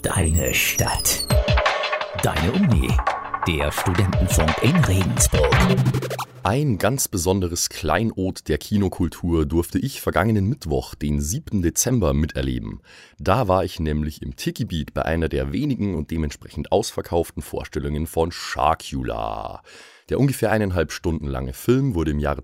Deine Stadt. Deine Uni. Der Studentenfunk in Regensburg. Ein ganz besonderes Kleinod der Kinokultur durfte ich vergangenen Mittwoch, den 7. Dezember, miterleben. Da war ich nämlich im Tiki Beat bei einer der wenigen und dementsprechend ausverkauften Vorstellungen von Sharkula. Der ungefähr 1,5 Stunden lange Film wurde im Jahre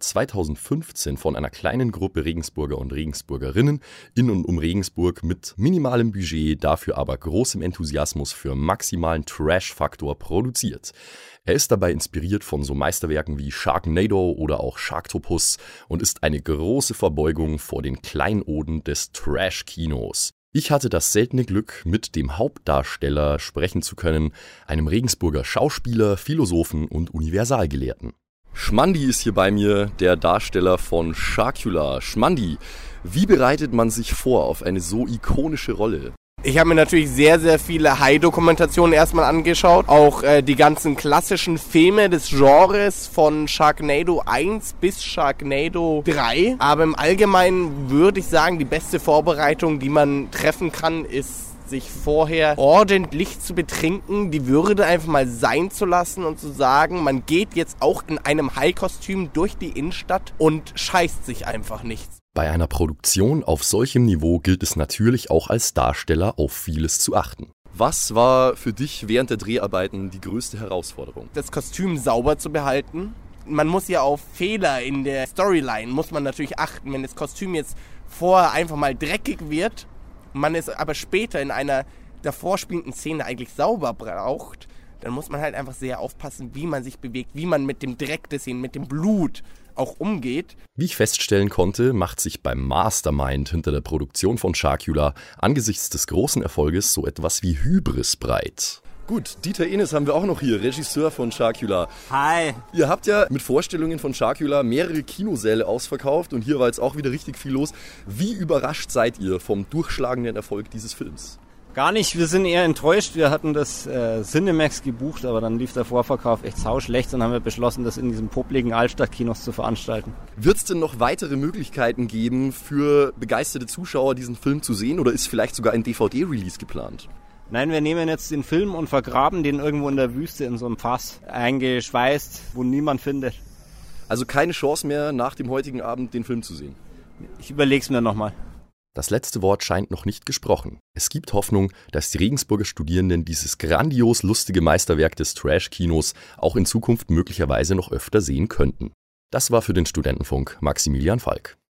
2015 von einer kleinen Gruppe Regensburger und Regensburgerinnen in und um Regensburg mit minimalem Budget, dafür aber großem Enthusiasmus für maximalen Trash-Faktor produziert. Er ist dabei inspiriert von so Meisterwerken wie Sharknado oder auch Sharktopus und ist eine große Verbeugung vor den Kleinoden des Trash-Kinos. Ich hatte das seltene Glück, mit dem Hauptdarsteller sprechen zu können, einem Regensburger Schauspieler, Philosophen und Universalgelehrten. Schmandi ist hier bei mir, der Darsteller von Sharkula. Schmandi, wie bereitet man sich vor auf eine so ikonische Rolle? Ich habe mir natürlich sehr, sehr viele Hai-Dokumentationen erstmal angeschaut. Auch die ganzen klassischen Filme des Genres von Sharknado 1 bis Sharknado 3. Aber im Allgemeinen würde ich sagen, die beste Vorbereitung, die man treffen kann, ist, sich vorher ordentlich zu betrinken, die Würde einfach mal sein zu lassen und zu sagen, man geht jetzt auch in einem Hai-Kostüm durch die Innenstadt und scheißt sich einfach nichts. Bei einer Produktion auf solchem Niveau gilt es natürlich auch als Darsteller auf vieles zu achten. Was war für dich während der Dreharbeiten die größte Herausforderung? Das Kostüm sauber zu behalten. Man muss ja auf Fehler in der Storyline, muss man natürlich achten. Wenn das Kostüm jetzt vorher einfach mal dreckig wird, man es aber später in einer davor spielenden Szene eigentlich sauber braucht, dann muss man halt einfach sehr aufpassen, wie man sich bewegt, wie man mit dem Dreck des Szenen, mit dem Blut auch umgeht. Wie ich feststellen konnte, macht sich beim Mastermind hinter der Produktion von Sharkula angesichts des großen Erfolges so etwas wie Hybris breit. Gut, Dieter Enes haben wir auch noch hier, Regisseur von Sharkula. Hi. Ihr habt ja mit Vorstellungen von Sharkula mehrere Kinosäle ausverkauft und hier war jetzt auch wieder richtig viel los. Wie überrascht seid ihr vom durchschlagenden Erfolg dieses Films? Gar nicht, wir sind eher enttäuscht. Wir hatten das Cinemax gebucht, aber dann lief der Vorverkauf echt sauschlecht. Dann haben wir beschlossen, das in diesen popligen Altstadtkinos zu veranstalten. Wird es denn noch weitere Möglichkeiten geben, für begeisterte Zuschauer diesen Film zu sehen oder ist vielleicht sogar ein DVD-Release geplant? Nein, wir nehmen jetzt den Film und vergraben den irgendwo in der Wüste in so einem Fass, eingeschweißt, wo niemand findet. Also keine Chance mehr, nach dem heutigen Abend den Film zu sehen? Ich überleg's mir nochmal. Das letzte Wort scheint noch nicht gesprochen. Es gibt Hoffnung, dass die Regensburger Studierenden dieses grandios lustige Meisterwerk des Trash-Kinos auch in Zukunft möglicherweise noch öfter sehen könnten. Das war für den Studentenfunk Maximilian Falk.